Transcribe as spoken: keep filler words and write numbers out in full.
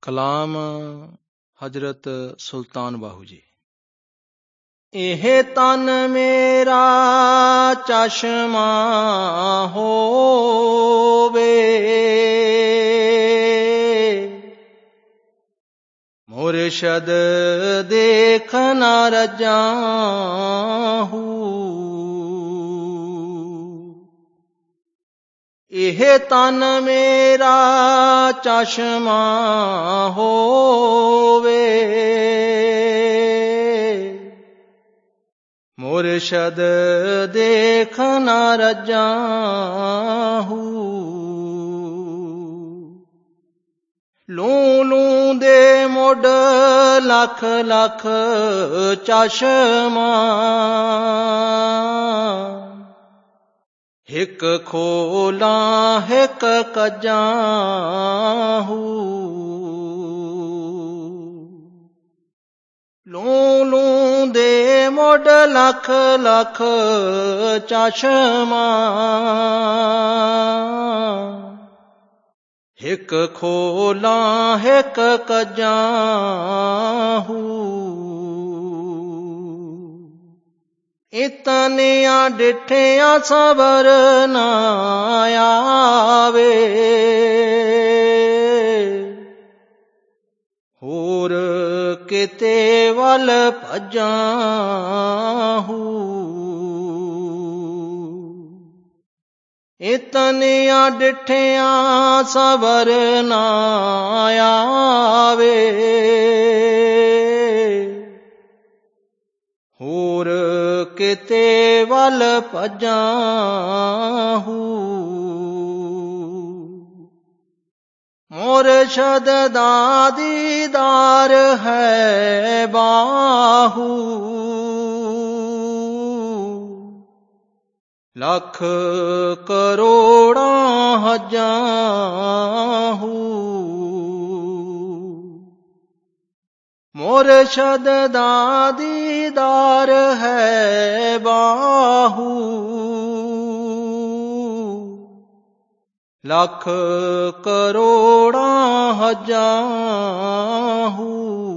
ਕਲਾਮ ਹਜ਼ਰਤ ਸੁਲਤਾਨ ਬਾਹੂ ਜੀ। ਇਹ ਤਨ ਮੇਰਾ ਚਸ਼ਮਾ ਹੋਵੇ, ਮੁਰਸ਼ਦ ਦੇਖ ਨ ਰਜਾਹੂ। ਇਹ ਤਨ ਮੇਰਾ ਚਸ਼ਮਾ ਹੋਵੇ, ਮੁਰਸ਼ਦ ਦੇਖ ਨ ਰਜਾਹੂ। ਲੂੰ ਲੂੰ ਦੇ ਮੁੱਢ ਲੱਖ ਲੱਖ ਚਸ਼ਮਾ, ਹਿਕ ਖੋਲਾਂ ਹਿਕ ਕੱਜਾਹੂ। ਲੂੰ ਲੂੰ ਦੇ ਮੁੱਢ ਲੱਖ ਲੱਖ ਚਸ਼ਮਾ, ਹਿਕ ਖੋਲਾਂ ਹਿਕ ਕੱਜਾਹੂ। ਇਤਨਿਆਂ ਡਿਠਿਆਂ ਸਬਰ ਨਾ ਆਵੇ, ਹੋਰ ਕਿਤੇ ਵੱਲ ਭਜਾਹੂ। ਇਤਨਿਆਂ ਡਿਠਿਆਂ ਸਬਰ ਨਾ ਆਵੇ, ਹੋਰ ਕਿਤੇ ਵੱਲ ਭਜਾਹੂ। ਮੁਰਸ਼ਦ ਦਾ ਦੀਦਾਰ ਹੈ ਬਾਹੂ, ਲੱਖ ਕਰੋੜਾਂ ਹਜ਼ਾਹੂ। ਮੁਰਸ਼ਦ ਦਾ ਦੀਦਾਰ ਹੈ ਬਾਹੂ, ਲੱਖ ਕਰੋੜਾਂ ਹਜ਼ਾਹੂ।